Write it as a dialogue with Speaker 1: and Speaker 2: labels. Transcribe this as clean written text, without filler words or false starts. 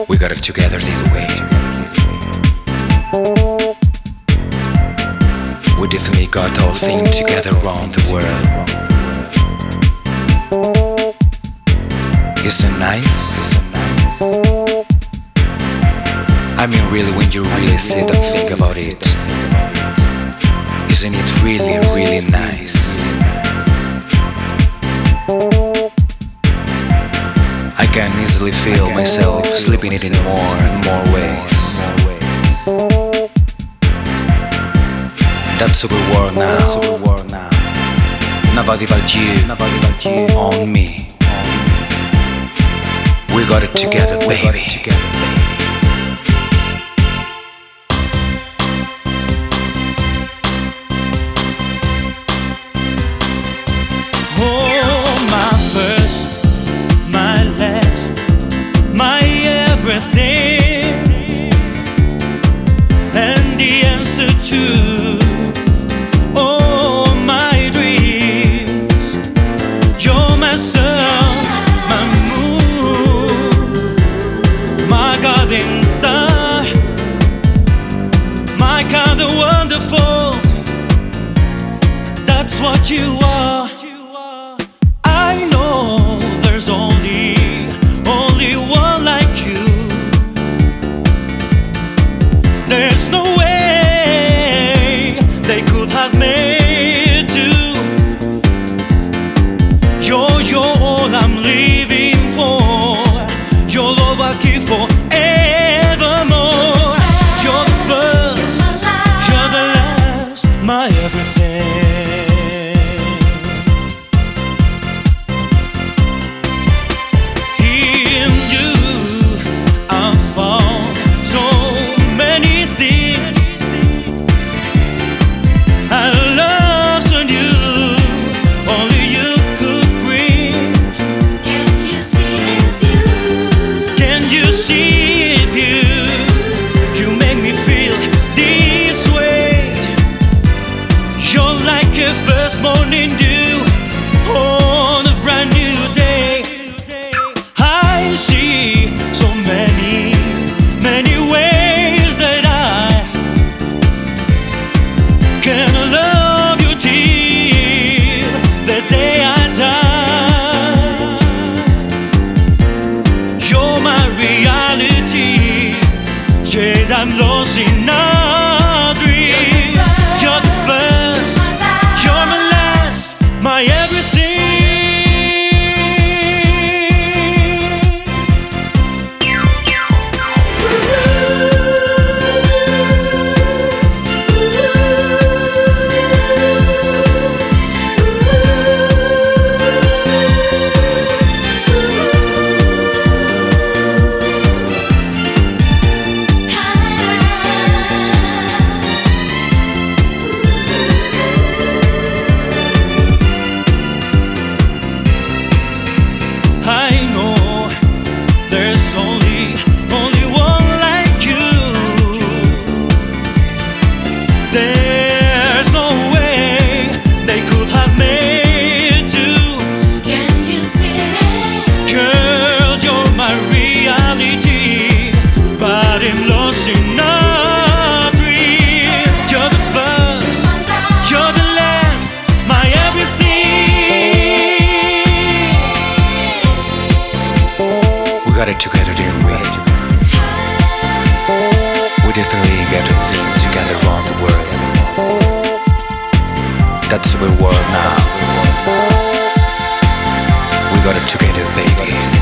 Speaker 1: We got it together either way. We definitely got our thing together around the world. Isn't nice? I mean, really, when you really sit and think about it, isn't it really, really nice? I can easily feel myself slipping it in more and more ways. That's who we were now. Nobody but you, on me. We got it together, baby.
Speaker 2: Everything and the answer to all my dreams. You're my sun, my moon, my guiding star, my kind of wonderful. That's what you are. I know there's only one like you. There's no way they could have made you. You're all I'm living for. Your love I keep forevermore. You're the first, you're the last, my everything. In you I found so many things. I love on you, only you could bring.
Speaker 3: Can you see if
Speaker 2: you make me feel this way? You're like a first morning dew on a brand new day. I see so many ways that I can love you till the day I die. You're my reality, yet I'm lost in a dream. You're the first, you're my last, my everything. I know there's only one like you. There's no way they could have made you.
Speaker 3: can you see it?
Speaker 2: Girl, you're my reality, but I'm lost in a dream. You're the first, you're the last, my everything.
Speaker 1: We got it together, dear way. We definitely got a thing together around the world. That's who we were now. We got it together, baby.